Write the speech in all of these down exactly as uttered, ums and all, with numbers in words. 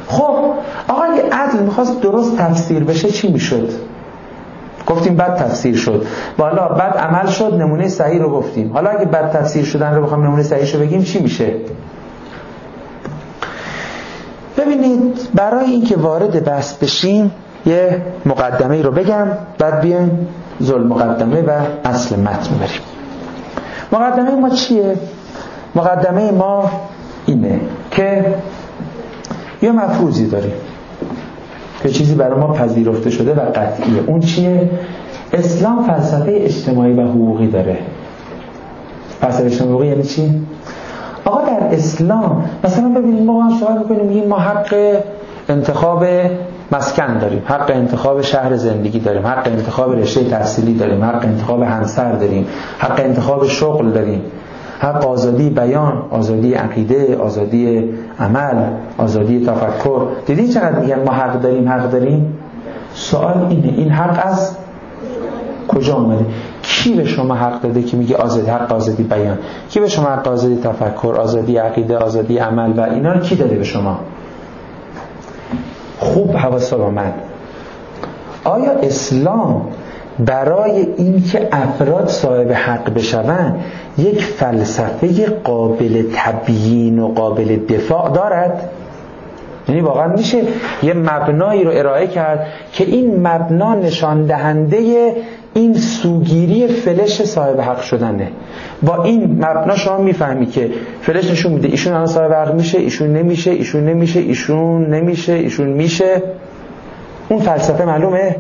خب آقا اگه عدل میخواست درست تفسیر بشه چی میشد؟ گفتیم بد تفسیر شد، بالا بد عمل شد، نمونه صحیح رو گفتیم. حالا اگه بد تفسیر شدن رو بخوام نمونه صحیح رو بگیم چی میشه؟ ببینید برای اینکه وارد بحث بشیم یه مقدمه رو بگم، بعد بیایم ذل مقدمه و اصل متن بریم. مقدمه ما چیه؟ مقدمه ما اینه که یه مفروضی داریم که چیزی برای ما پذیرفته شده و قطعیه. اون چیه؟ اسلام فلسفه اجتماعی و حقوقی داره. فلسفه اجتماعی حقوقی یعنی چی؟ آقا در اسلام مثلا ببینید ما هم سوال میکنیم میگیم ما حق انتخاب مسکن داریم، حق انتخاب شهر زندگی داریم، حق انتخاب رشته تحصیلی داریم، حق انتخاب همسر داریم، حق انتخاب شغل داریم، حق آزادی بیان، آزادی عقیده، آزادی عمل، آزادی تفکر. دیدین چقدر میگن ما حق داریم حق داریم؟ سوال اینه این حق از کجا اومده؟ کی به شما حق داده که میگه آزادی، حق آزادی بیان؟ کی به شما حق آزادی تفکر، آزادی عقیده، آزادی عمل و اینا رو کی داده به شما؟ خوب حواسا با من. آیا اسلام برای اینکه افراد صاحب حق بشوند یک فلسفه قابل تبیین و قابل دفاع دارد؟ یعنی واقعا میشه یه مبنایی رو ارائه کرد که این مبنا نشان دهنده این سوگیری فلش صاحب حق شدنه. با این مبنا شما میفهمی که فلش نشون میده ایشون الان صاحب حق میشه، ایشون نمیشه، ایشون نمیشه، ایشون نمیشه، ایشون میشه. اون فلسفه معلومه؟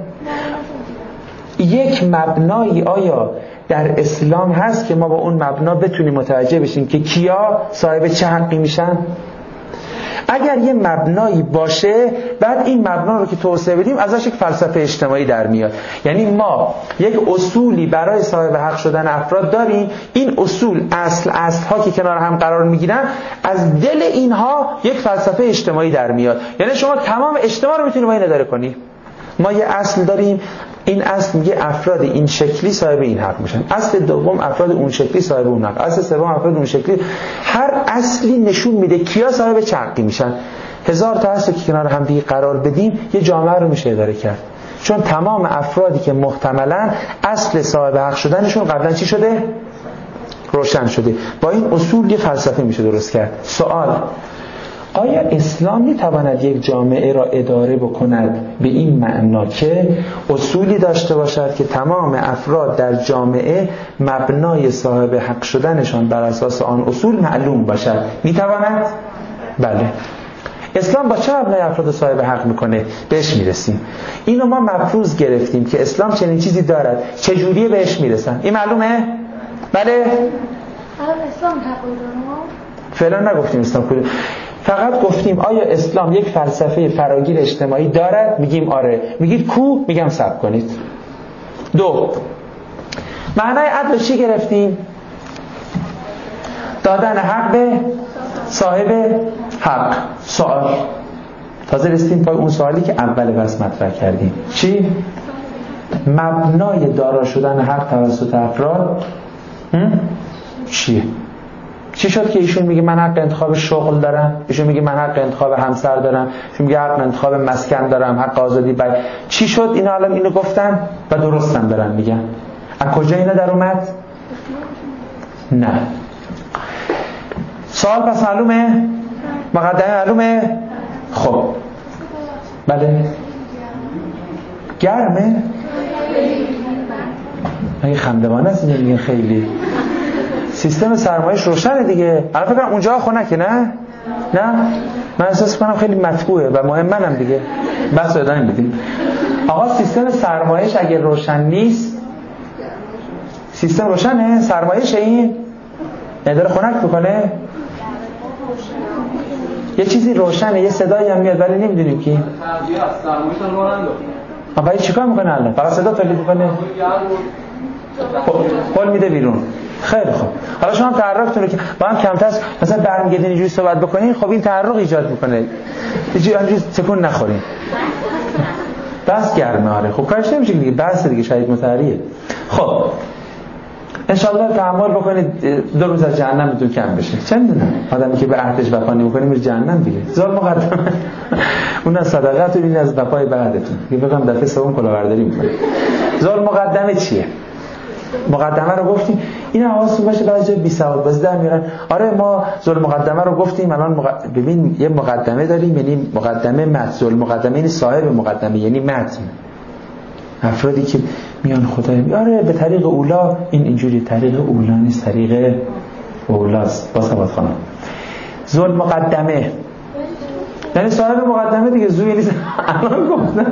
یک مبنایی آیا در اسلام هست که ما با اون مبنا بتونیم متوجه بشیم که کیا صاحب چه حقی میشن؟ اگر یه مبنایی باشه بعد این مبنا رو که توسعه بدیم ازش یک فلسفه اجتماعی در میاد. یعنی ما یک اصولی برای صاحب حق شدن افراد داریم، این اصول اصل اصل ها که کنار هم قرار میگیرن از دل اینها یک فلسفه اجتماعی در میاد. یعنی شما تمام اجتماع رو میتونی با این اداره کنی. ما یه اصل داریم، این اصل میگه افراد این شکلی صاحب این حق میشن، اصل دوم افراد اون شکلی صاحب اون حق، اصل سوم افراد اون شکلی. هر اصلی نشون میده کیا صاحب چه حقی میشن. هزار تا اصل که کنار هم دیگه قرار بدیم یه جامعه رو میشه اداره کرد، چون تمام افرادی که محتملاً اصل صاحب حق شدنشون قبلا چی شده؟ روشن شده. با این اصول یه فلسفه میشه درست کرد. سوال: آیا اسلام میتواند یک جامعه را اداره بکند به این معنا که اصولی داشته باشد که تمام افراد در جامعه مبنای صاحب حق شدنشان بر اساس آن اصول معلوم باشد؟ میتواند؟ بله. اسلام با چه مبنای افراد صاحب حق میکنه؟ بهش میرسیم. اینو ما مفروض گرفتیم که اسلام چنین چیزی دارد، چجوریه بهش میرسن؟ این معلومه؟ بله؟ اسلام تقویل فعلا نگفتیم اسلام کدوم، فقط گفتیم آیا اسلام یک فلسفه فراگیر اجتماعی دارد؟ میگیم آره. میگید کو؟ میگم صبر کنید. دو، معنای عدل چی گرفتیم؟ دادن حق به صاحب حق. سوال، تازه رسیدیم پای اون سوالی که اول بس مطرح کردیم. چی؟ مبنای دارا شدن حق توسط افراد چیه؟ چی شد که ایشون میگه من حق انتخاب شغل دارم، ایشون میگه من حق انتخاب همسر دارم، ایشون میگه حق انتخاب مسکن دارم، حق آزادی بیان. چی شد اینا الان اینو گفتن و درستم دارن میگن؟ از کجا اینا در اومد؟ نه. سوال پس معلومه؟ مقدمه معلومه؟ خب بله. گرمه؟ این خندوانه است میگن خیلی. سیستم سرمایش روشنه دیگه. الان فکر کنم اونجا خنکه نه؟ نه؟ من احساس کنم خیلی مطبوعه و مهم منم دیگه. بس ادامه بدیم. آقا سیستم سرمایش اگه روشن نیست، سیستم روشنه؟ سرمایش این نداره خنک بکنه؟ یه چیزی روشنه، یه صدایی هم میاد ولی نمیدونیم کی. سرمایش رو انداخته. آقا چیکار میکنه الان؟ فقط صدا تولید میکنه؟ قول میده بیرون. خیلی خوب. حالا شما هم تحرکتون رو که با هم کمتر مثلا برمیگردین اینجوری صحبت بکنین، خب این تحرک ایجاد میکنه. اینجوری تکون نخورین. بس گرمه. آره خب کارش نمیشه دیگه، بس دیگه شاید متحریه. خب انشالله تحمل بکنید دو روز از جهنمتون کم بشه. چه میدونم آدمی که به عهدش وفا نمی‌کنه میره جهنم دیگه. زال مقدمه اون از صدقه این از وفای بعدتون. دیگه بگم دفعه سوم کلاهبرداری می‌کنه. زال مقدمه چیه؟ مقدمه رو گفتیم. این حواستون باشه بعضی بی سواد بازی در میارن. آره ما زل مقدمه رو گفتیم الان مق... ببین یه مقدمه داریم یعنی مقدمه متن. زل مقدمه یعنی صاحب مقدمه یعنی متن. افرادی که میان خدای آره به طریق اولا این اینجوری طریق اولا نیست طریق اولاست. با سواد خانم زل مقدمه یعنی صاحب مقدمه دیگه زوی نیست. الان گفتم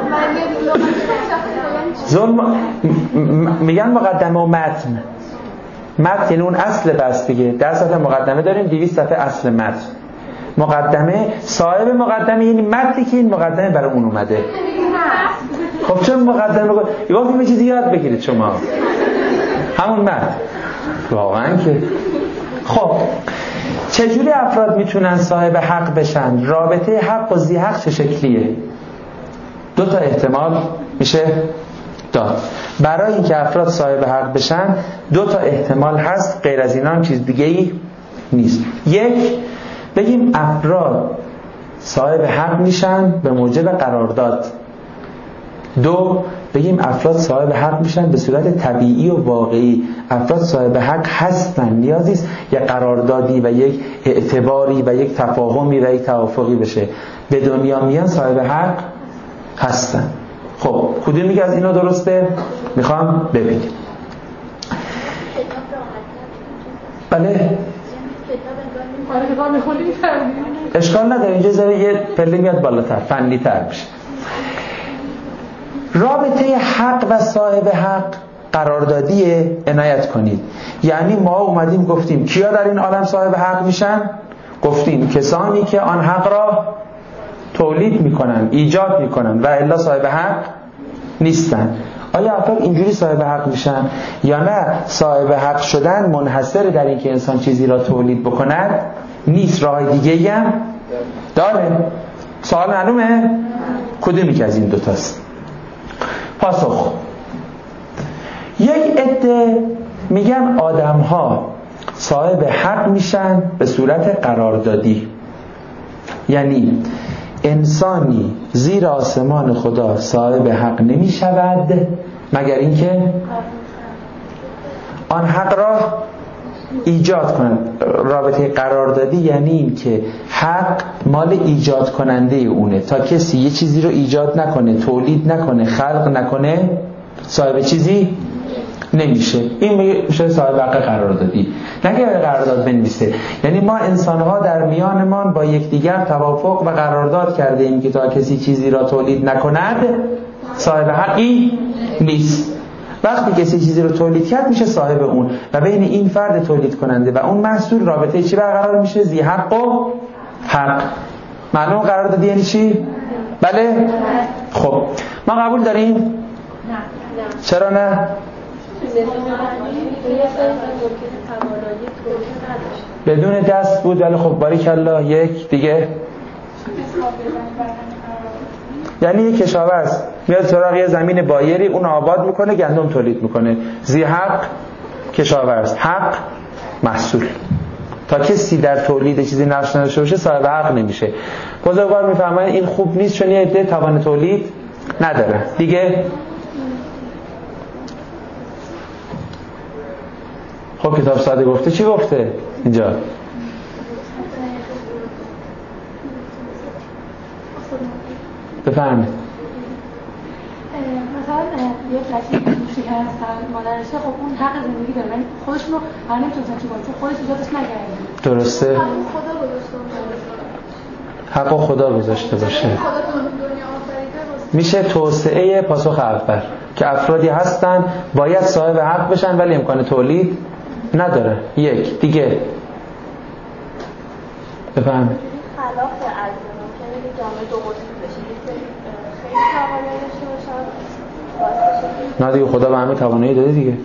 زل م... میگن مقدمه و متن. متن یعنی اون اصل بس دیگه. در صفحه مقدمه داریم دویست صفحه اصل متن. مقدمه صاحب مقدمه یعنی متنی که این مقدمه برای اون اومده. خب چون مقدمه گفتیم یه چیزی یاد بگیرید شما همون متن واقعا که. خب چجوری افراد میتونن صاحب حق بشن؟ رابطه حق و ذی حق چه شکلیه؟ دو تا احتمال میشه داد. برای اینکه افراد صاحب حق بشن دو تا احتمال هست، غیر از اینا هم چیز دیگه ای نیست. یک، بگیم افراد صاحب حق میشن به موجب قرارداد. دو، بگیم افراد صاحب حق میشن به صورت طبیعی و واقعی. افراد صاحب حق هستن، نیازی است یک قراردادی و یک اعتباری و یک تفاهمی و یک توافقی بشه. به دنیا میان صاحب حق هستن. خب کدوم میگه از اینا درسته؟ میخوام ببینیم. بله اشکال نداره، اینجا زره یه پله میاد بالاتر، فنی تر بشه. رابطه حق و صاحب حق قراردادیه، عنایت کنید. یعنی ما اومدیم گفتیم کیا در این عالم صاحب حق میشن؟ گفتیم کسانی که آن حق را تولید میکنن، ایجاد میکنن و الا صاحب حق نیستن. آیا افراد اینجوری صاحب حق میشن یا نه؟ صاحب حق شدن منحصر در این که انسان چیزی را تولید بکند نیست، راه دیگه‌ای هم داره. سوال معلومه؟ کدومی که از این دوتاست؟ پاسخ: یک عده میگن آدم ها صاحب حق میشن به صورت قراردادی، یعنی انسانی زیر آسمان خدا صاحب حق نمی شود مگر اینکه آن حق را ایجاد کند. رابطه قراردادی یعنی این که حق مال ایجاد کننده اونه. تا کسی یه چیزی رو ایجاد نکنه، تولید نکنه، خلق نکنه، صاحب چیزی نمیشه. این میشه صاحب حق قراردادی. نگه قرارداد بنویسه. یعنی ما انسان‌ها در میانمان با یکدیگر توافق و قرارداد کرده ایم که تا کسی چیزی را تولید نکند صاحب حقی نیست. وقتی کسی چیزی رو تولید کرد میشه صاحب اون و بین این فرد تولید کننده و اون محصول رابطه چی برقرار میشه؟ ذی حق و حق. معلوم قرارداد یعنی چی؟ بله؟ خب ما قبول داریم؟ نه. چرا نه؟ بدون دست بود ولی خب باریکالله. یک دیگه یعنی یک کشاورز میاد سراغ یه زمین بایری، اون آباد میکنه، گندم تولید میکنه. ذی حق کشاورز، حق محصول. تا کسی در تولید چیزی نقش نداشته باشه صاحب حق نمیشه. بزرگوار میفهمن این خوب نیست چون یه عده توان تولید نداره. دیگه خب کتاب ساده گفته. چی گفته اینجا؟ بفرمایید. مثلا یه کسی دوستی هست مادرشه، خب اون حق زندگی داره ولی خودش رو هر نمیتونه چیکار کنه، خودش ایجادش نکرده. درسته. خدا گذاشته حق خدا گذاشته باشه. میشه توسعه پاسخ اول که افرادی هستن باید صاحب حق بشن ولی امکان تولید نداره. یک دیگه بفهم. خلاف از ممکنه که جامعه دو قطبی بشه، خیلی توانایی داشته باشن. نه دیگه خدا به همه توانایی داده دیگه.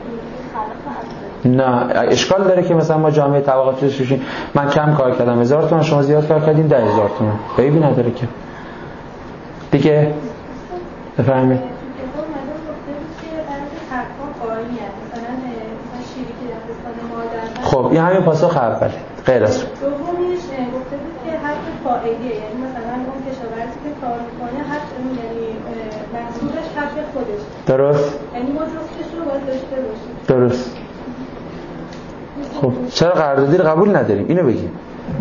نه اشکال داره که مثلا ما جامعه طبقاتی داشته باشیم. من کم کار کردم هزار تومان، شما زیاد کار کردین ده هزار تومان. عیبی نداره که. دیگه بفهمید. خب این همین پاسخ اوله. غیر از دومیش گفته بود که حق فاعلیه، یعنی مثلا اون کشاورزی که کار میکنه حق، یعنی محصولش حق خودش. درست. یعنی ما جفتش رو باید داشته باشیم. درست. خب چرا قراردادی رو قبول نداریم؟ اینو بگیم.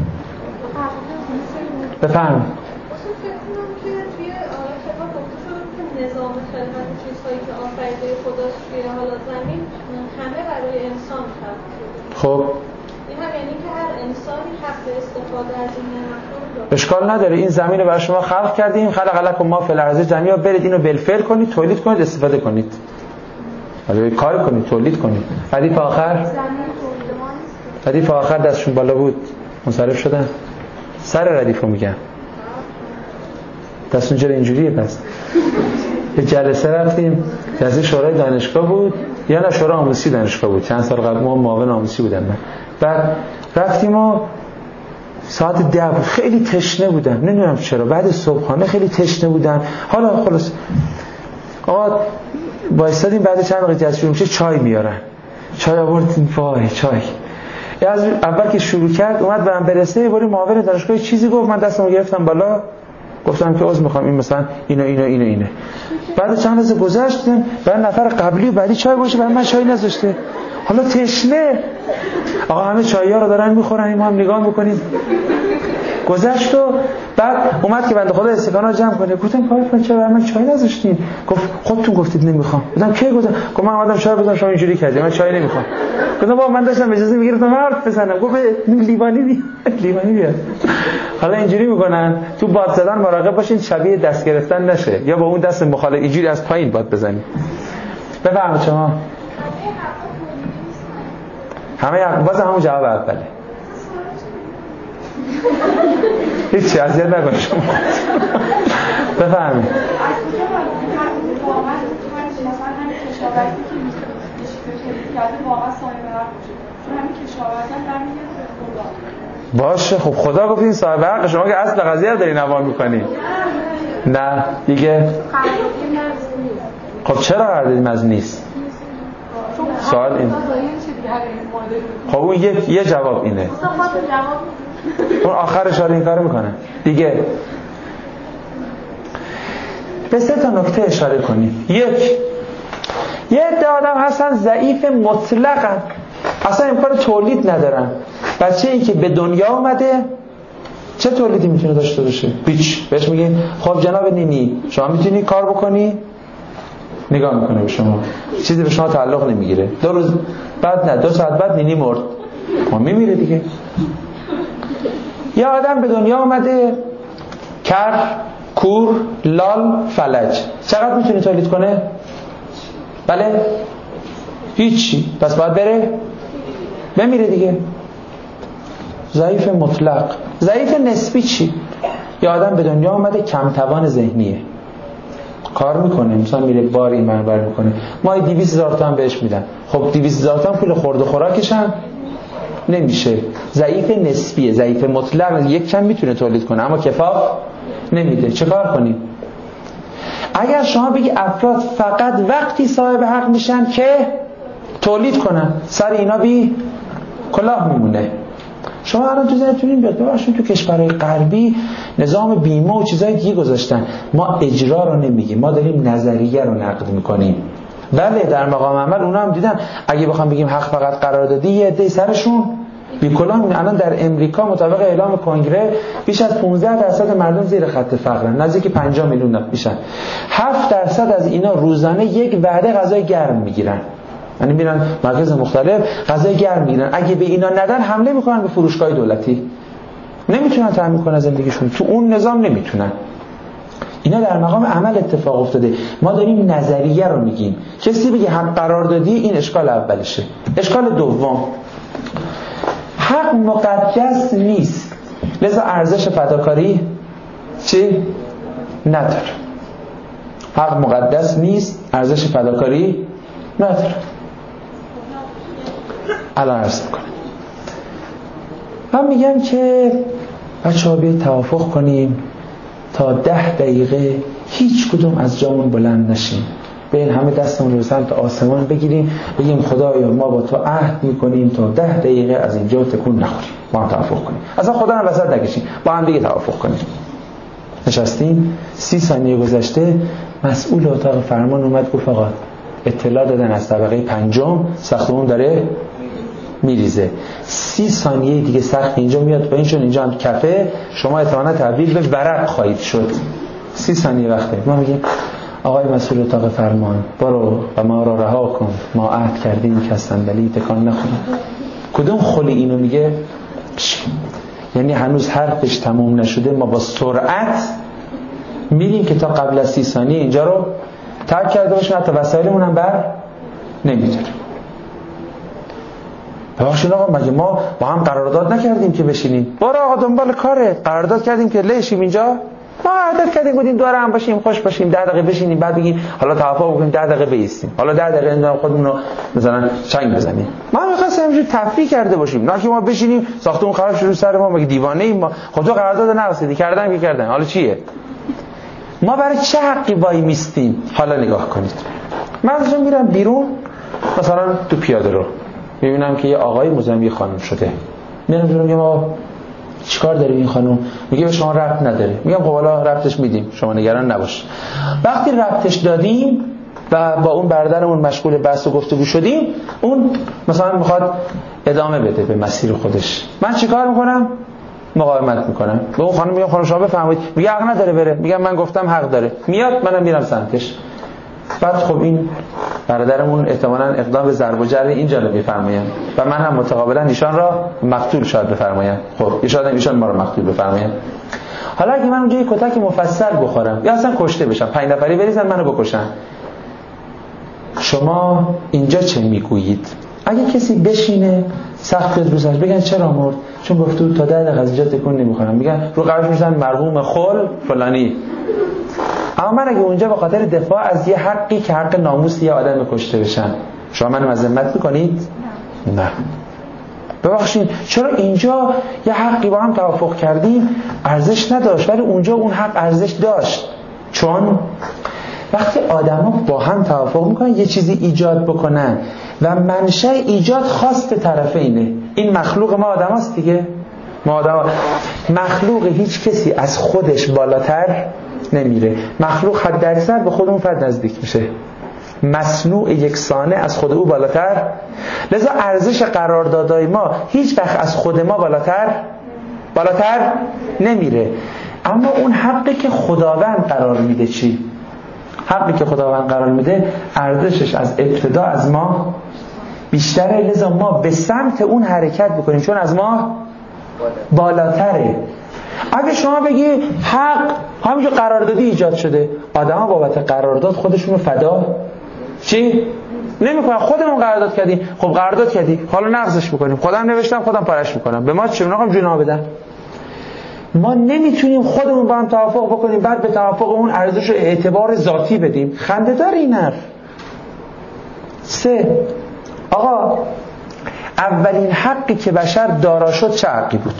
بفهم. اصلا فکر کنم که توی کتاب گفته شده که نظام خلقت و چیزهایی که آفریده خداست توی حالا زمین همه برای انسان خلق شده. خب این هم یعنی که هر انسانی حق استفاده از این نعمت‌ها رو داره. اشکال نداره، این زمین رو برای شما خلق کردیم، خلق لکم ما فی الارض جمیعا، برید اینو بالفعل کنید، تولید کنید، استفاده کنید. حالا کار کنید، تولید کنید. ردیف آخر ردیف آخر دستشون بالا بود منصرف شدن. سر ردیف رو میگم. دستون چرا اینجوریه؟ پس یه جلسه رفتیم، جلسه شورای دانشگاه بود یا نه شورای آموزشی دانشگاه بود، چند سال قبل ما معاون آموزشی بودم من. بعد رفتیم و ساعت ده بود، خیلی تشنه بودم، نمیدونم چرا، بعد صبحانه خیلی تشنه بودم. حالا خلاص آقا وایسادیم، بعد چند دقیقه جلسه شروع میشه چای میارن، چای آوردیم، وای چای. از اول که شروع کرد اومد به من برسه، باری معاون دانشگاه چیزی گفت، من دستمو گرفتم بالا، گفتم که عذر میخوام، این مثلا اینو اینو اینو اینه. بعد چند لحظه گذشت، بعد نفر قبلی و بعدی چای باشه، بعد من چای نذاشته. حالا تشنه، آقا همه چای‌ها رو دارن میخورن، ما هم نگاه میکنیم. گذشت و بعد اومد که بنده خدا استکانا جمع کنه. گفتم کارتون چرا برای من چای نذاشتین؟ گفت خودتون گفتید نمیخوام. گفتم کی گفتم؟ گفت من اومدم چای بزنم، شما اینجوری کردید، من چای نمیخوام. گفتم بابا من داشتم اجازه میگرفتم حرف بزنم. گفت لیوانی بی لیوانی بیا. حالا اینجوری میکنن تو باد زدن مراقب باشین شبیه دست گرفتن نشه، یا با اون دست مخالف اینجوری از پایین باد بزنید. بفرمایید شما. همه باز همون جواب اوله. هیچی اذیت نکن شما. بفرمایید. باشه خب خدا گفت این صاحب حق، شما که اصل قضیه رو داری نوا میکنی. نه دیگه. خب چرا قراردادی مز نیست؟ سوال این. خب اون یه یه جواب اینه. اون آخرش آره این کارو میکنه. دیگه به سه تا نکته اشاره کنیم. یک، یه عده آدم هستن ضعیف مطلقاً، اصلا امکان تولید ندارن. بچه ای که به دنیا اومده چه تولیدی میتونه داشته باشه؟ هیچ. بهش میگین خب جناب نینی شما میتونی کار بکنی؟ نگاه میکنه به شما، چیزی به شما تعلق نمیگیره. دو روز بعد نه دو ساعت بعد نینی مرد، ما میمیره دیگه. یا آدم به دنیا اومده کر، کور، لال، فلج، چقدر میتونه تولید کنه؟ بله؟ هیچی. پس باید بره بمیره دیگه. ضعیف مطلق. ضعیف نسبی چی؟ یا آدم به دنیا اومده کم توان ذهنیه، کار میکنه، مثلا میره بار این منبر میکنه، ماهی دویست هزار تومان بهش میدن. خب دویست هزار تومان پول خورد و خوراکش هم نمیشه. ضعیف نسبیه. ضعیف مطلق یک کم میتونه تولید کنه اما کفاف نمیده. چه کار کنیم؟ اگر شما بگی افراد فقط وقتی صاحب حق میشن که تولید کنن، سر اینا بی کلاه میمونه. شما الان تو ذهنتون این بیاد ببخشید تو کشورهای غربی نظام بیمه و چیزای دیگه گذاشتن، ما اجرا رو نمیگیم، ما داریم نظریه رو نقد میکنیم. بله در مقام عمل اونا هم دیدن اگه بخوام بگیم حق فقط قراردادی یه عده سرشون بی کلاه میمونه. الان در امریکا مطابق اعلام کنگره بیش از پانزده درصد مردم زیر خط فقرن، نزدیک پنجاه میلیون میشن. هفت درصد از اینا روزانه یک وعده غذای گرم میگیرن، یعنی میرن مرکز مختلف غذای گرم میگیرن. اگه به اینا ندن حمله میکنن به فروشگاه دولتی، نمیتونن تامین کنن زندگیشون، تو اون نظام نمیتونن. اینا در مقام عمل اتفاق افتاده. ما داریم نظریه رو میگیم. کسی بگه حق قراردادی، این اشکال اولشه. اشکال دوم، حق مقدس نیست، لذا ارزش فداکاری چی؟ نداره. حق مقدس نیست، ارزش فداکاری نداره. الان عرض میکنم. من میگم که بچه‌ها بیایید توافق کنیم تا ده دقیقه هیچ کدوم از جامون بلند نشیم. بیاین همه دستمون رو به سمت آسمان بگیریم، بگیم خدایا ما با تو عهد میکنیم تا ده دقیقه از اینجا تکون نخوریم، با هم توافق کنیم، اصلا خدا هم وسط نکشیم، با هم دیگه توافق کنیم. نشستیم، سی ثانیه گذشته، مسئول اتاق فرمان اومد گفت آقا اطلاع دادن از طبقه پنجم ساختمون داره میریزه، سی ثانیه دیگه سقف اینجا میاد پایین، چون اینجا هم کفه، شما احتمالاً تبدیل به ورق خواهید شد. سی ثانیه وقته. ما میگیم آقای مسئول اتاق فرمان برو و ما را رها کن، ما عهد کردیم که از صندلی تکان نخوریم. کدوم خلی اینو میگه؟ یعنی هنوز حرفش تموم نشده، ما با سرعت میریم که تا قبل از سی ثانیه اینجا رو ترک کرده باشیم، حتی وسایلمون هم بر نمیداریم. ببخشید آقا مگه ما با هم قرارداد نکردیم که بشینیم؟ برو آقا دنبال کاره، قرارداد کردیم که لشیم اینجا، ما قرارداد کردیم بودیم دور هم باشیم، خوش باشیم، ده دقیقه بشینیم، بعد بگیم حالا توافق بکنیم ده دقیقه بایستیم، حالا ده دقیقه نمیدونم خودمون رو مثلا چنگ بزنیم. ما می‌خواستیم همینجوری تفریح کرده باشیم، نه که ما بشینیم ساختمون خراب شروع سر ما، مگه دیوانه ایم ما؟ خب تو قرارداد نبستید، کردن که کردن، حالا چیه؟ ما برای چه حقی وای میستیم؟ حالا نگاه کنید. من از اون میرم بیرون، مثلا تو پیاده رو میبینم که یه آقای مزاحم یه خانم شده، میرم بیرون میگم آقا چیکار داره این خانم؟ میگه به شما ربط نداره. میگم خب حالا ربطش میدیم، شما نگران نباش. وقتی ربطش دادیم و با اون برادرمون مشغول بحث و گفتگو شدیم، اون مثلا میخواد ادامه بده به مسیر خودش، من چیکار میکنم؟ مقاومت میکنم. به اون خانم میگم خانم شما بفرمایید، میگه حق نداره بره. میگم من گفتم حق داره. میاد، منم میرم سمتش. بعد خب این برادرمون احتمالاً اقدام به ضرب و جرح این جانب میفرمایند و من هم متقابلا ایشان را مقتول شاید بفرمایم. خب ایشان ایشان ما را مقتول بفرمایند. حالا اگه من اونجا یک کتک مفصل بخورم یا اصلا کشته بشم، پنج نفری بریزن منو بکشن، شما اینجا چه میگویید؟ اگه کسی بشینه سخت بیاد روزش بگن چرا مرد؟ چون گفته بود تا ده دقیقه از اینجا تکون نمیخورم، میگن رو قبرش میزنن مرحوم خل فلانی. اما من اگه اونجا به خاطر دفاع از یه حقی که حق ناموس یه آدم کشته بشن، شما منو مذمت میکنید؟ نه. ببخشید چرا اینجا یه حقی با هم توافق کردیم ارزش نداشت ولی اونجا اون حق ارزش داشت؟ چون وقتی آدما با هم توافق میکنن یه چیزی ایجاد بکنن و منشأ ایجاد خواست طرفینه، این مخلوق ما آدماست دیگه. ما آدم مخلوق هیچ کسی از خودش بالاتر نمیره، مخلوق حد اکثر به خود اون فرد نزدیک میشه، مصنوع یک صانع از خود او بالاتر. لذا ارزش قراردادهای ما هیچ وقت از خود ما بالاتر بالاتر نمیره. اما اون حقی که خداوند قرار میده چی؟ حقی که خداوند قرار میده ارزشش از ابتدا از ما بیشتره، لذا ما به سمت اون حرکت بکنیم چون از ما بالاتره. اگه شما بگی حق همینجور قراردادی ایجاد شده، آدما بابت قرارداد خودشونو فدا چی؟ نمیکنن. خودمون قرارداد کردیم، خب قرارداد کردی حالا نقضش میکنیم، خودم نوشتم خودم پارش میکنم، به ما چه میگم جونا بدن. ما نمیتونیم خودمون با هم توافق بکنیم بعد به توافق اون ارزش و اعتبار ذاتی بدیم. خنده دار این حرف. سه، آقا اولین حقی که بشر دارا شد چه حقی بود؟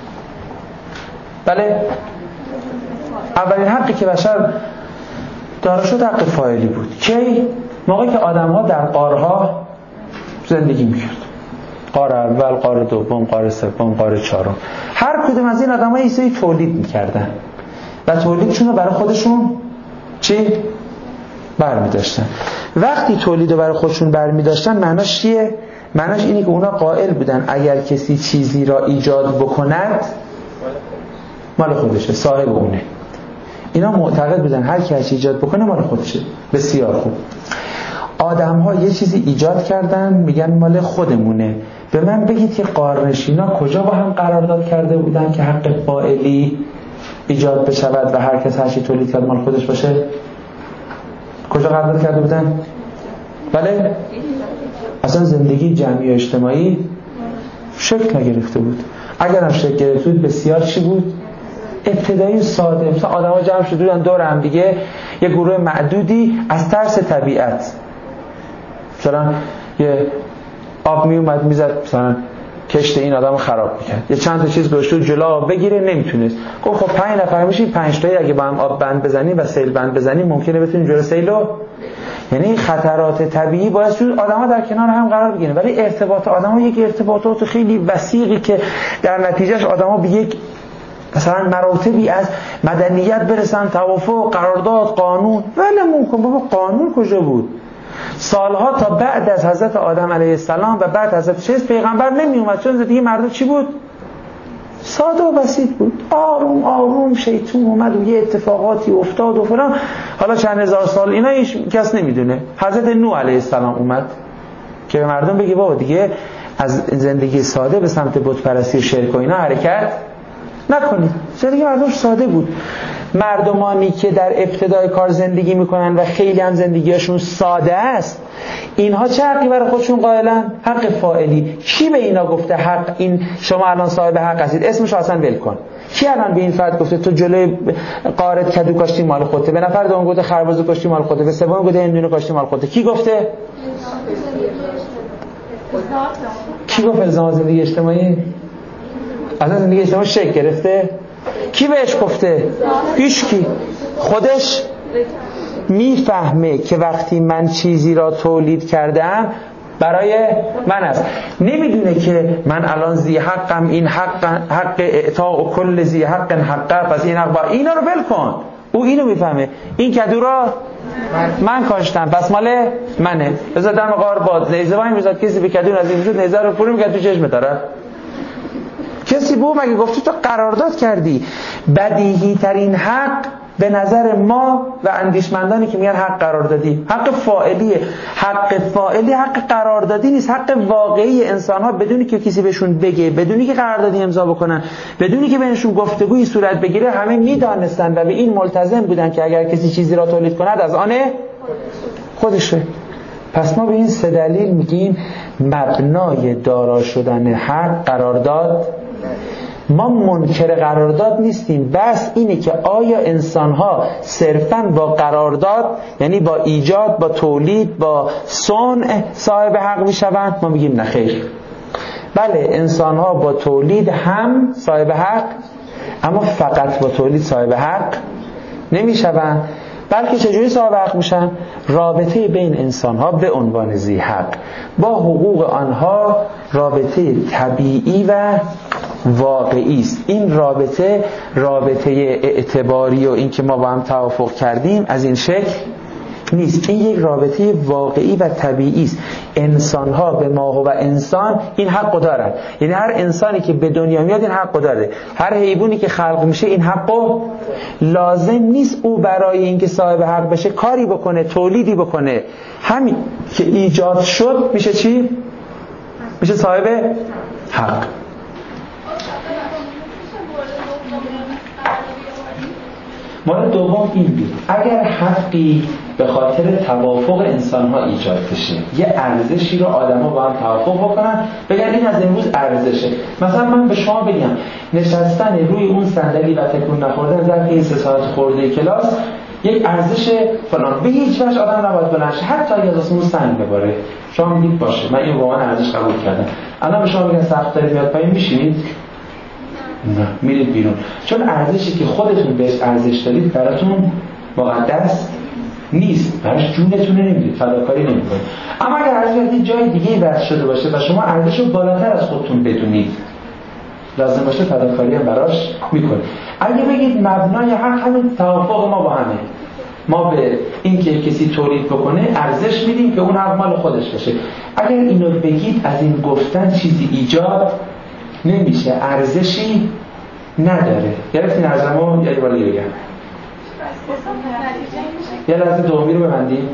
بله، اولین حقی که بشر دارا شد حق فاعلی بود. کی؟ موقعی که آدم‌ها در قارها زندگی می‌کرد. قاره اول، قاره دوم، قاره سوم، قاره چهارم. هر کدوم از این آدم‌ها یه چیزی تولید می‌کردن و تولیدشون رو برای خودشون چی؟ برمی‌داشتن. وقتی تولید رو برای خودشون برمی‌داشتن معناش چیه؟ معناش اینه که اونا قائل بودن اگر کسی چیزی را ایجاد بکند مال خودشه، صاحب اونه. اینا معتقد بودن هر کی هر چی ایجاد بکنه مال خودشه. بسیار خوب. آدم‌ها یه چیزی ایجاد کردن میگن مال خودمونه. به من بگید که قارنشینا کجا با هم قرارداد کرده بودن که حق فاعلی ایجاد بشود و هر کس هر چی تولید کرد مال خودش باشه؟ کجا قرارداد کرده بودن؟ بله؟ اصلا زندگی جمعی و اجتماعی شکل نگرفته بود. اگر هم شکل گرفته بود بسیار چی بود؟ ابتدایی ساده. مثلا آدم‌ها جمع شده بودن دور هم دیگه، یه گروه معدودی از ترس طبیعت، مثلا یه آب می اومد میزد مثلا کشت این آدمو خراب میکرد. یه چند تا چیز گذاشته جلو بگیره نمیتونست. گفت خب پنج نفر میشیم، پنج تایی اگه با هم آب بند بزنیم و سیل بند بزنیم ممکنه بتونیم جلو سیلو. یعنی خطرات طبیعی باعث شد آدم‌ها در کنار هم قرار بگیرن، ولی ارتباط آدم‌ها یک ارتباطات خیلی وسیقی که در نتیجهش آدم‌ها به یک مثلا مراتبی از مدنیت برسن، توافق، قرارداد، قانون. ولمون کن بابا، قانون کجا بود؟ سالها تا بعد از حضرت آدم علیه السلام و بعد حضرت شیخ پیغمبر نمی اومد، چون زندگی مردم چی بود؟ ساده و بسیط بود. آروم آروم شیطون اومد و یه اتفاقاتی افتاد و فلان. حالا چند هزار سال اینا هیچ کس نمیدونه. حضرت نوح علیه السلام اومد که به مردم بگه بابا دیگه از زندگی ساده به سمت بت پرستی و شرک و اینا حرکت نکنید. زندگی مردم ساده بود. مردمانی که در ابتدای کار زندگی میکنن و خیلی هم زندگیشون ساده است، اینها چه حقی برای خودشون قائلن؟ حق فاعلی. کی به اینا گفته حق این شما الان صاحب حق هستید؟ اسمش اصلا ول کن. کی الان به این فرد گفته تو جلوی قارت کدو کاشتی مال خودته؟ به نفر دوم گفته خربزه کاشتی مال خودته، به سوم گفته هندونه کاشتی مال خودته. کی گفته؟ کی گفت الزام زندگی اجتماعی؟ اصلا زندگی اجتماعی شکل گرفته؟ کی بهش گفته؟ هیچ کی. خودش میفهمه که وقتی من چیزی را تولید کردم برای من است. نمیدونه که من الان زی حقم، این حق حق اعطاء و کل زی حق حقه، پس این حق با اینا رو ول کن. او اینو میفهمه، این کدو را من کاشتم پس مال منه. بذار دم غار باد نیزه وای میذاد، کسی به کدو نزدیک میشد نیزه رو پوری میکرد تو چشم طرف. کسی به او مگه گفته تو قرارداد کردی؟ بدیهی ترین حق به نظر ما و اندیشمندانی که میگن حق قراردادی، حق فاعلیه. حق فاعلی حق قراردادی نیست، حق واقعی انسان ها، بدونی که کسی بهشون بگه، بدونی که قراردادی امضا بکنن، بدونی که بینشون گفتگوی صورت بگیره. همه میدانستن و به این ملتزم بودن که اگر کسی چیزی را تولید کند از آن خودشه. پس ما به این سه دلیل میگیم مبنای دارا شدن حق قرارداد. ما منکر قرارداد نیستیم، بس اینه که آیا انسان‌ها صرفاً با قرارداد، یعنی با ایجاد، با تولید، با صنع صاحب حق میشوند؟ ما میگیم نه خیر. بله انسان‌ها با تولید هم صاحب حق، اما فقط با تولید صاحب حق نمیشوند. بلکه چجوری صاحب حق میشن؟ رابطه بین انسان‌ها به عنوان ذی حق با حقوق آنها رابطه طبیعی و واقعی است. این رابطه رابطه اعتباری و این که ما با هم توافق کردیم از این شکل نیست. این یک رابطه واقعی و طبیعی است. انسان‌ها به ما و انسان این حقو دارن. یعنی هر انسانی که به دنیا میاد این حقو داره. هر حیوانی که خلق میشه این حقو لازم نیست او برای اینکه صاحب حق بشه کاری بکنه، تولیدی بکنه. همین که ایجاد شد میشه چی؟ میشه صاحب حق. مورد دوم این بود، اگر حقی به خاطر توافق انسان‌ها ایجاد بشه، یه ارزشی رو آدم‌ها با هم توافق بکنن، بگن این از امروز ارزشه. مثلا من به شما بگم نشستن روی اون صندلی و تکون نخوردن ظرف این سه ساعت خورده کلاس یک ارزش فلان، به هیچ وجه آدم نباید بلند شه حتی اگه از آسمون سنگ بباره. شما میگید باشه من این واقعا ارزش قبول کردم. الان به شما میگن سقف داری میاد پایین، میشینید؟ نه، میرید بیرون. چون ارزشی که خودتون بهش ارزش دارید براتون مقدس نیست، براش جونتون نمیدید، فداکاری نمیکنید. اما اگر ارزش یه جای دیگه وضع شده باشه و شما ارزش رو بالاتر از خودتون بدونید لازم باشه فداکاری هم براش میکنید. اگه بگید مبنای حق همین توافق ما با همه، ما به این که کسی تولید بکنه ارزش میدیم که اون حق مال خودش باشه. اگر اینو بگید از این گفتن چیزی ایجاد نمیشه، ارزشی نداره. گرفتین ارزمو یه بالا بگم. یه لحظه دومی رو ببندیم.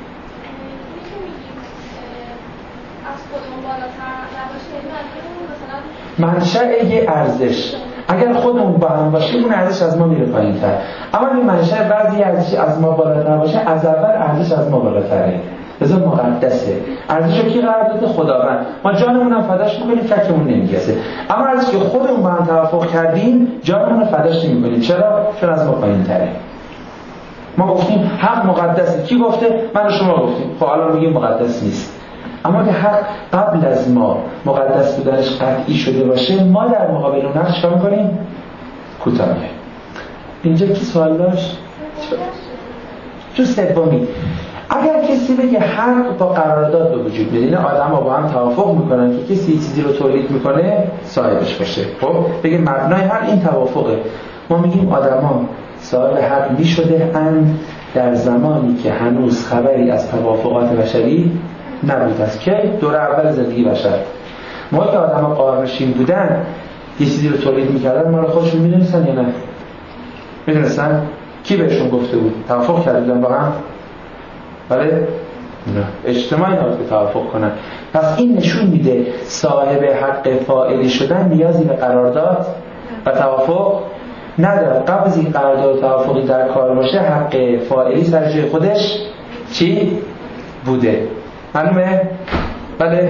منشأ یه ارزش اگر خودمون با هم باشیم اون ارزش از ما میره پایین تر، اما این منشأ بعضی ارزشی از ما بالاتر باشه از اول ارزش از ما بالاتره، لذا مقدسه. ارزش رو کی قرار داده؟ خداوند. ما جانمون هم فداش میکنیم، فکرمون نمیگسه. اما ارزشی که خودمون با هم توافق کردیم جانمون رو فداش نمیکنیم. چرا؟ چون از ما پایین تره. ما گفتیم حق مقدسه. کی گفته؟ من و شما گفتیم. خب الان میگیم مقدس نیست. اما که حق قبل از ما مقدس بودنش قطعی شده باشه، ما در مقابل اون حق چیکار می‌کنیم؟ کوتاه میایم. اینجا کی سوال داشت؟ تو سومی اگر کسی بگه حق با قرارداد به وجود میاد، این آدم‌ها با هم توافق میکنن که کسی یه چیزی رو تولید میکنه صاحبش باشه، خب بگه مبنای حق این توافقه، ما میگیم آدم‌ها صاحب حق میشده اند در زمانی که هنوز خبری از توافقات بشری نبود است که دور اول زندگی بشر. ما که آدم‌ها قارنشین بودن یه چیزی رو تولید میکردن، ما رو خودشون میدونستن یا نه؟ میدونستن؟ کی بهشون گفته بود؟ توافق کردن با هم؟ بله؟ نه. اجتماعی نبود که توافق کنن. پس این نشون میده صاحب حق فاعلی شدن نیازی به قرارداد و توافق نداره. قبل از این قرارداد و توافقی در کار باشه، حق فاعلی سر جای خودش چی بوده؟ معلومه؟ بله؟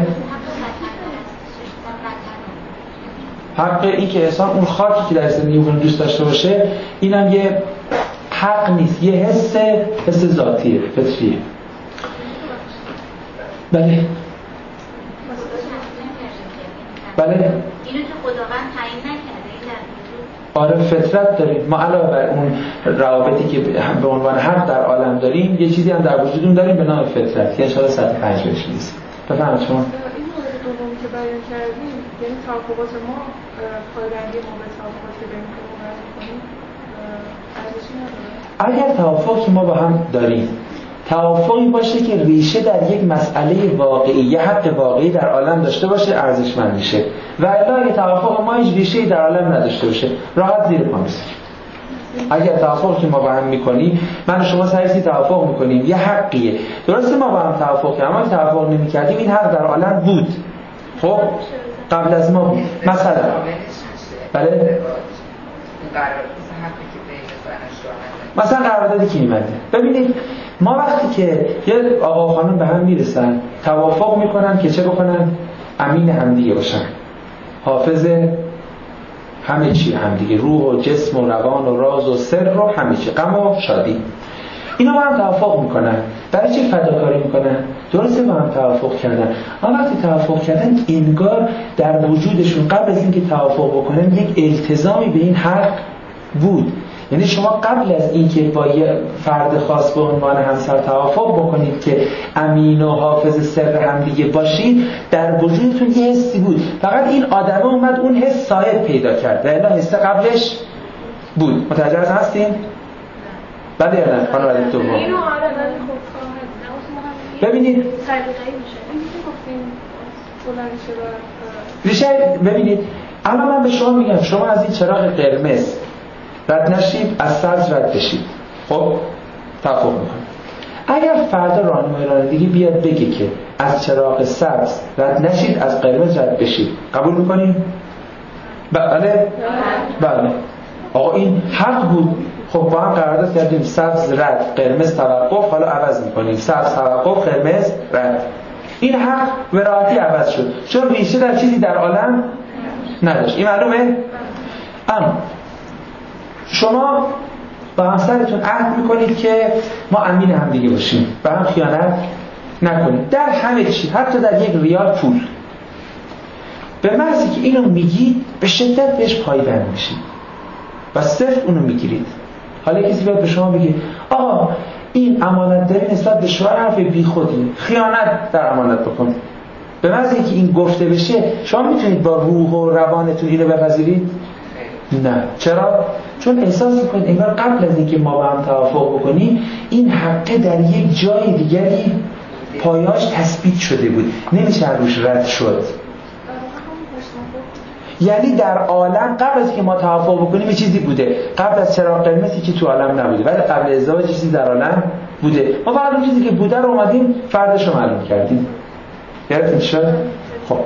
حق این که انسان اون خاکی که در زندگی اون دوست داشته باشه، اینم یه حق نیست، یه حس حس ذاتیه، فطریه. بله بله اینو که خداوند تعیین نکرده، این در وجود آره فطرت داریم ما، علاوه بر اون روابطی که به عنوان حق در عالم داریم، یه چیزی هم در وجودمون داریم به نام فطرت که ان شاءالله سطح پنج بهش نیست. بفرمایید شما. این مورد دومی که بیان کردیم، یعنی توافقات ما پایبندی ما به توافقاتی که بین خودمون می‌کنیم ارزشی نداره؟ اگر توافقی ما با هم داریم توافقی باشه که ریشه در یک مسئله واقعی، یه حق واقعی در عالم داشته باشه، ارزشمند میشه. و الا اگه توافق ما هیچ ریشه‌ای در عالم نداشته باشه، راحت زیر پا میشه. اگر توافقی که ما با هم میکنیم، من و شما سرسی توافق میکنیم، یه حقیه، درسته ما با هم توافق کردیم، اما توافق نمیکردیم این حق در عالم بود، خب قبل از ما بود. مثلا بله مثلا قراردادی که میمده، ببینید ما وقتی که یه آقا خانم به هم میرسن توافق میکنن که چه بکنن؟ امین همدیگه باشن، حافظ همه چی همدیگه، روح و جسم و روان و راز و سر و همه چی، غم و شادی، اینا با هم توافق میکنن. برای چی فداکاری میکنن؟ درسته با هم توافق کردن، اما وقتی توافق کردن انگار در وجودشون قبل از اینکه توافق بکنن یک التزامی به این حق بود. یعنی شما قبل از اینکه با یه فرد خاص به عنوان همسر توافق بکنید که امین و حافظ سر هم دیگه باشید، در وجودتون یه حسی بود، فقط این آدمه اومد اون حس صاحب پیدا کرد و الا حس قبلش بود. متوجه هستین؟ بله یا نه؟ خانم علی تو اینو آره ببینید ریشه، ببینید الان من به شما میگم شما از این چراغ قرمز رد نشید، از سبز رد بشید، خب توافق میکنید. اگر فردا راهنمای رانندگی بیاد بگه که از چراغ سبز رد نشید، از قرمز رد بشید، قبول میکنید؟ بله؟ بله. آقا این حق بود، خب با هم قرارداد کردیم سبز رد، قرمز توقف، حالا عوض میکنیم سبز توقف، قرمز رد. این حق به راحتی عوض شد چون ریشه در چیزی در عالم نداشت. این معلومه؟ اما شما با همسرتون عهد میکنید که ما امین هم دیگه باشیم، به هم خیانت نکنید در همه چی، حتی در یک ریال پول. به محضی که اینو میگید به شدت بهش پایبند میشید و صرف اونو میگیرید. حالا کسی باید به شما بگه آقا این امانت داری نسبت به شوهر حرف بی خودی، خیانت در امانت بکن. به محضی که این گفته بشه شما میتونید با روح و روانتون اینو بپذیرید؟ نه. چرا؟ چون احساس میکنید انگار قبل از اینکه ما با هم توافق بکنیم این حقه در یک جای دیگری پایاش تثبیت شده بود، نمیشه روش رد شد. یعنی در عالم قبل از اینکه ما توافق بکنیم یه چیزی بوده، قبل از چراغ قرمزی که تو عالم نبوده، ولی قبل ازدواج چیزی در عالم بوده. ما فقط اون چیزی که بوده رو اومدیم فردش رو معلوم کردیم. یادتون شد؟ خب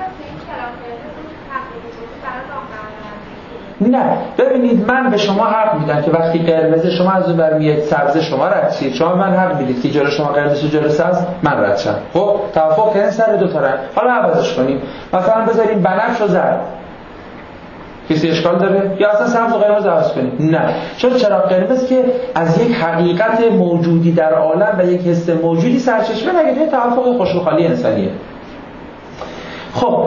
نه ببینید من به شما حق میدم که وقتی قرمز شما از اون برمیاد سبز شما رد شید، شما من حق میدید که جلو شما قرمز و جلو سبز من رد شم. خب توافق کردن سر دو تا رنگ، حالا عوضش کنیم، مثلا بذاریم بنفش و زرد. کسی اشکال داره؟ یا اصلا سبز و قرمز عوض کنیم؟ نه. چون چراغ قرمز که از یک حقیقت موجودی در عالم و یک حس موجودی سرچشمه نگیره، توافق خوش و خالی انسانیه. خب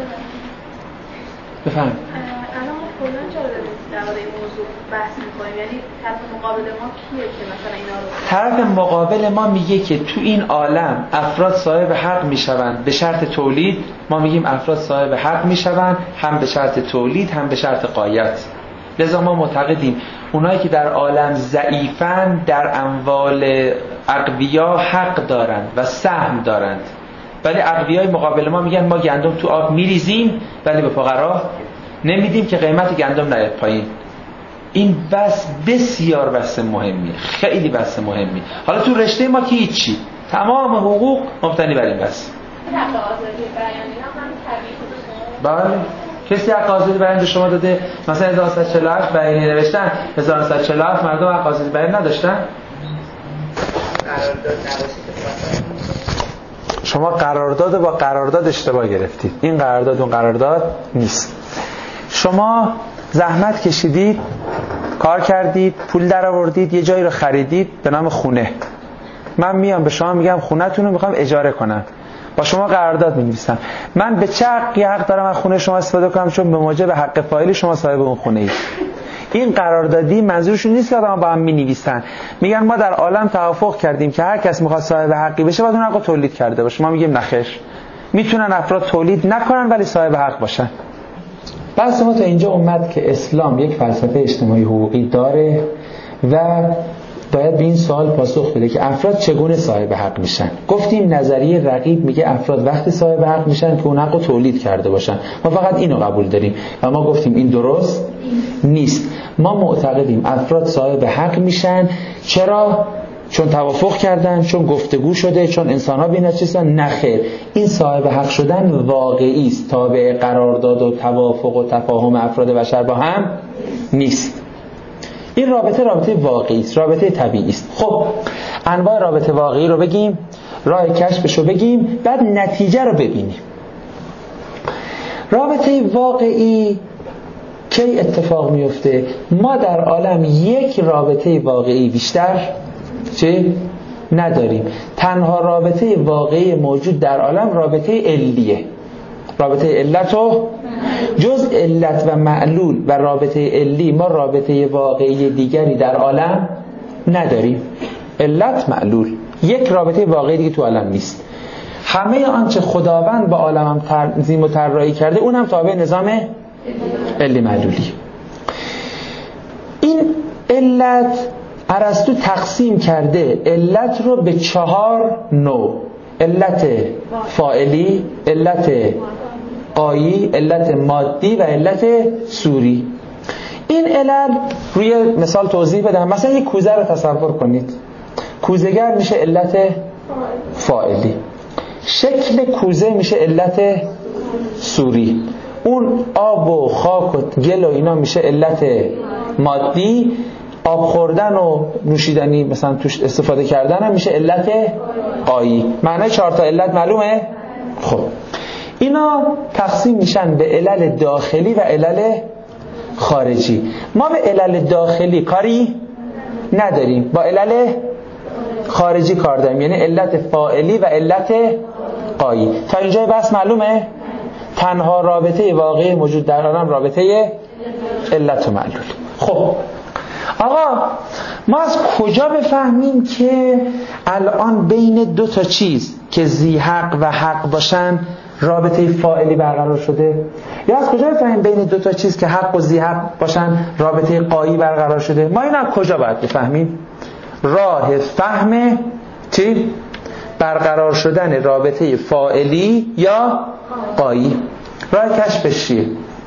بفهم. الان ما کلا چرا درباره این موضوع بحث می‌کنیم؟ یعنی طرف مقابل ما کیه که مثلا اینا رو طرف مقابل ما میگه که تو این عالم افراد صاحب حق میشوند به شرط تولید. ما میگیم افراد صاحب حق میشوند هم به شرط تولید هم به شرط غایت. لذا ما معتقدیم اونایی که در عالم ضعیفن در اموال اقویا حق دارند و سهم دارند، ولی اقویای مقابل ما میگن ما گندم تو آب میریزیم ولی به فقرا نمیدیم که قیمت گندم نیاد پایین. این بس بسیار بس مهمی، خیلی بس مهمی. حالا تو رشته ما که هیچی، تمام حقوق مبتنی بر این بس. حق آزادی بیان اینا هم طبیعی خودشون. بله. کسی حق آزادی بیان به شما داده؟ مثلا هزار و نهصد و چهل و هفت بیانیه نوشتن، هزار و نهصد و چهل و هفت مردم حق آزادی بیان نداشتن؟ قرارداد نواسط. شما قرارداد با قرارداد اشتباه گرفتید. این قرارداد اون قرارداد نیست. شما زحمت کشیدید، کار کردید، پول در آوردید، یه جایی رو خریدید به نام خونه. من میام به شما میگم خونه‌تون رو میخوام اجاره کنم. با شما قرارداد می‌نویسم. من به چه حقی حق دارم از خونه شما استفاده کنم؟ چون به موجب حق فاعلی شما صاحب اون خونه اید. این قراردادی منظورشون نیست که آدم‌ها با هم می‌نویسن. میگن ما در عالم توافق کردیم که هر کس می‌خواد صاحب حقی بشه باید اون حقو تولید کرده باشه. ما میگیم نخیر. میتونن افراد تولید نکنن ولی صاحب حق باشن. بحث ما تا اینجا اومد که اسلام یک فلسفه اجتماعی حقوقی داره و باید به این سوال پاسخ بده که افراد چگونه صاحب حق میشن. گفتیم نظریه رقیب میگه افراد وقتی صاحب حق میشن که اون حقو تولید کرده باشن. ما فقط اینو قبول داریم و ما گفتیم این درست نیست. ما معتقدیم افراد صاحب حق میشن. چرا؟ چون توافق کردن، چون گفتگو شده، چون انسان‌ها بی‌نچیزن. نخیر، این صاحب حق شدن واقعی است، تابع قرارداد و توافق و تفاهم افراد بشر با هم نیست. این رابطه رابطه واقعی است، رابطه طبیعی است. خب انواع رابطه واقعی رو بگیم، راه کشفش رو بگیم، بعد نتیجه رو ببینیم. رابطه واقعی کی اتفاق میفته؟ ما در عالم یک رابطه واقعی بیشتر چه؟ نداریم. تنها رابطه واقعی موجود در عالم رابطه علیه، رابطه علت و جز علت و معلول و رابطه علی ما رابطه واقعی دیگری در عالم نداریم. علت معلول، یک رابطه واقعی دیگه تو عالم نیست. همه آنچه خداوند با عالم هم تنظیم و طراحی کرده اون هم تابع نظام علی معلولی. این علت ارسطو تقسیم کرده علت رو به چهار نوع: علت فاعلی، علت قایی، علت مادی و علت صوری. این علل روی مثال توضیح بدم. مثلا یک کوزه رو تصور کنید. کوزه‌گر میشه علت فاعلی، شکل کوزه میشه علت صوری، اون آب و خاک و گل و اینا میشه علت مادی، آب خوردن و نوشیدنی مثلا توش استفاده کردن هم میشه علت قایی. معنی چهار تا علت معلومه؟ خب اینا تقسیم میشن به علل داخلی و علل خارجی. ما به علل داخلی کاری نداریم، با علل خارجی کار داریم، یعنی علت فاعلی و علت قایی. تا اینجا بس معلومه؟ تنها رابطه واقعی موجود در عالم رابطه علت و معلول. خب آقا ما از کجا بفهمیم که الان بین دو تا چیز که ذی حق و حق باشن رابطه فاعلی برقرار شده؟ یا از کجا بفهمیم بین دو تا چیز که حق و ذی حق باشن رابطه قایی برقرار شده؟ ما اینو از کجا باید بفهمیم؟ راه فهم چی؟ برقرار شدن رابطه فاعلی یا قایی. راه کشفش چیه؟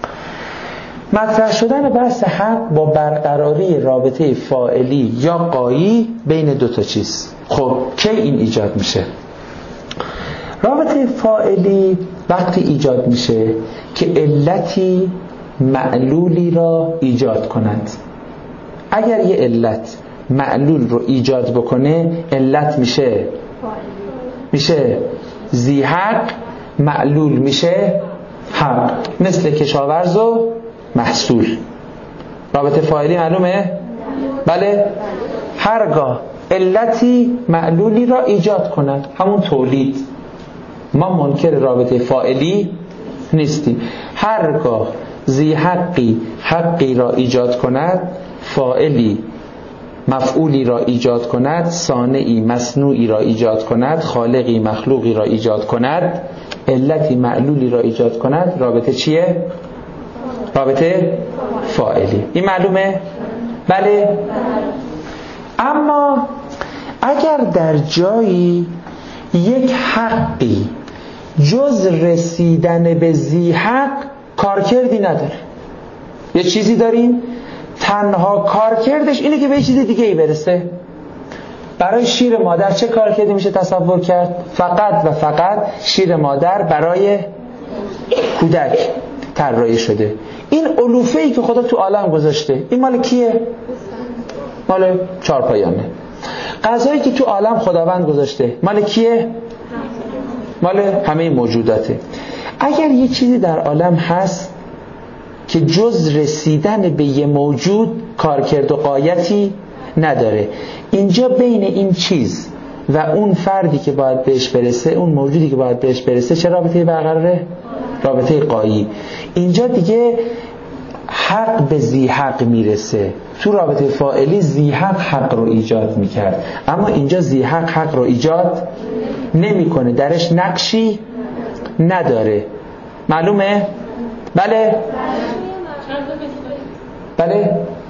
مطرح شدن بحث حق با برقراری رابطه فاعلی یا قایی بین دو تا چیز. خب کی این ایجاد میشه؟ رابطه فاعلی وقتی ایجاد میشه که علتی معلولی را ایجاد کند. اگر یه علت معلول رو ایجاد بکنه علت میشه میشه ذی حق، معلول میشه حق. مثل کشاورز و محصول. رابطه فاعلی معلومه؟ بله. هرگاه علتی معلولی را ایجاد کند، همون تولید، ما منکر رابطه فاعلی نیستیم. هرگاه ذی حقی حقی را ایجاد کند، فاعلی مفعولی را ایجاد کند، صانعی مصنوعی را ایجاد کند، خالقی مخلوقی را ایجاد کند، علتی معلولی را ایجاد کند، رابطه چیه؟ رابطه فاعلی. این معلومه؟ بله. اما اگر در جایی یک حقی جز رسیدن به ذی حق کارکردی نداره، یه چیزی داریم تنها کارکردش اینه که به یه چیز دیگه ای برسه. برای شیر مادر چه کارکردی میشه تصور کرد؟ فقط و فقط شیر مادر برای کودک طراحی شده. این علوفه ای که خدا تو عالم گذاشته، این مال کیه؟ مال چارپایانه. غذایی که تو عالم خداوند گذاشته مال کیه؟ مال همه موجوداته. اگر یه چیزی در عالم هست که جز رسیدن به یه موجود کارکرد و غایتی نداره، اینجا بین این چیز و اون فردی که باید بهش برسه، اون موجودی که باید بهش برسه، چه رابطه‌ای برقراره؟ رابطه غایی. اینجا دیگه حق به ذی حق میرسه. تو رابطه فاعلی ذی حق حق رو ایجاد میکرد، اما اینجا ذی حق حق رو ایجاد نمیکنه، درش نقشی نداره. معلومه؟ بله؟ بله؟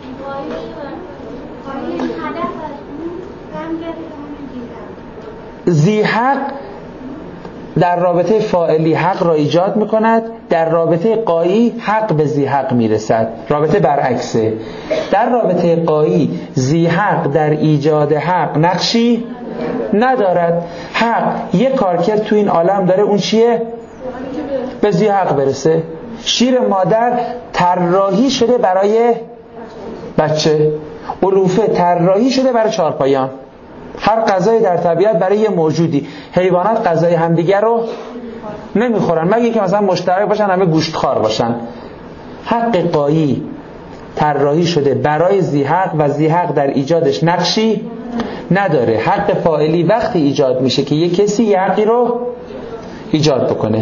ذی حق در رابطه فاعلی حق را ایجاد میکند، در رابطه غایی حق به ذی حق میرسد. رابطه برعکسه. در رابطه غایی ذی حق در ایجاد حق نقشی ندارد. حق یک کارکرد تو این عالم داره، اون چیه؟ به ذی حق برسه. شیر مادر طراحی شده برای بچه، علوفه طراحی شده برای چارپایان. هر غذایی در طبیعت برای یه موجودی. حیوانات غذای همدیگر رو نمیخورن مگه اینکه مثلا مشترک باشن، همه گوشتخوار باشن. حق غایی طراحی شده برای ذی حق و ذی حق در ایجادش نقشی نداره. حق فاعلی وقتی ایجاد میشه که یه کسی یه حقی رو ایجاد بکنه.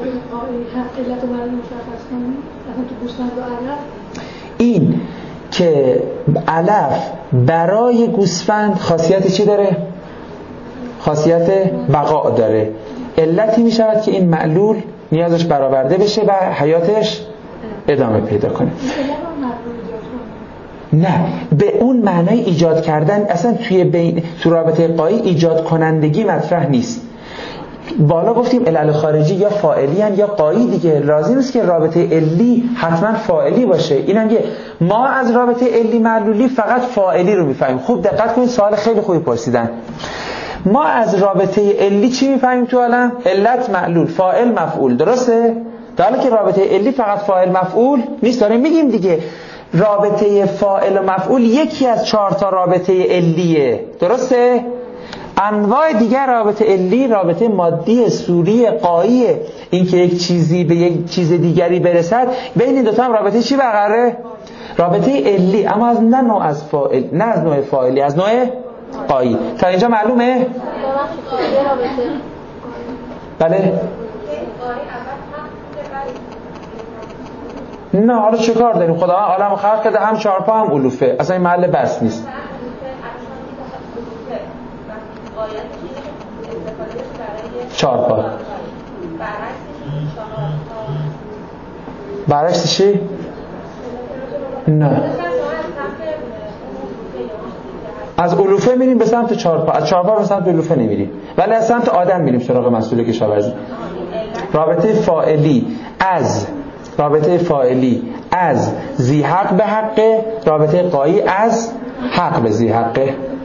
این که علف برای گوسفند خاصیت چی داره؟ خاصیت بقا داره. علتی می شود که این معلول نیازش برآورده بشه و حیاتش ادامه پیدا کنه. نه، به اون معنای ایجاد کردن اصلا توی بین تو رابطه غایی ایجاد کنندگی مطرح نیست. بالا گفتیم علل خارجی یا فاعلی هن یا غایی دیگه. لازم نیست که رابطه علی حتما فاعلی باشه. اینم که ما از رابطه علی معلولی فقط فاعلی رو میفهمیم. خوب دقت کنید، سوال خیلی خوبی پرسیدن. ما از رابطه علی چی میفهمیم تو عالم؟ علت معلول، فاعل مفعول، درسته؟ در حالی که رابطه علی فقط فاعل مفعول نیست. داریم میگیم دیگه رابطه فاعل و مفعول یکی از چهار تا رابطه علیه، درسته؟ انواع دیگر رابطه علی رابطه مادی صوری غاییه. این که یک چیزی به یک چیز دیگری برسد، بین این دو تا هم رابطه چی برقراره؟ رابطه علی، اما از نه نوع از فاعل، نه از نوع فاعلی، از نوع غایی. تا اینجا معلومه؟ بله؟ نه حالا چه کار داریم؟ خدا عالم خلق کرده، هم چارپا هم علوفه، اصلا این محل بحث نیست. چارپا برعکس چی؟ نه، از علوفه میریم به سمت چارپا، از چارپا به سمت علوفه نمیریم، ولی از سمت آدم میریم سراغ مسئول کشاورزی. رابطه فاعلی از رابطه فاعلی از ذی حق به حق، رابطه غایی از حق به ذی حق.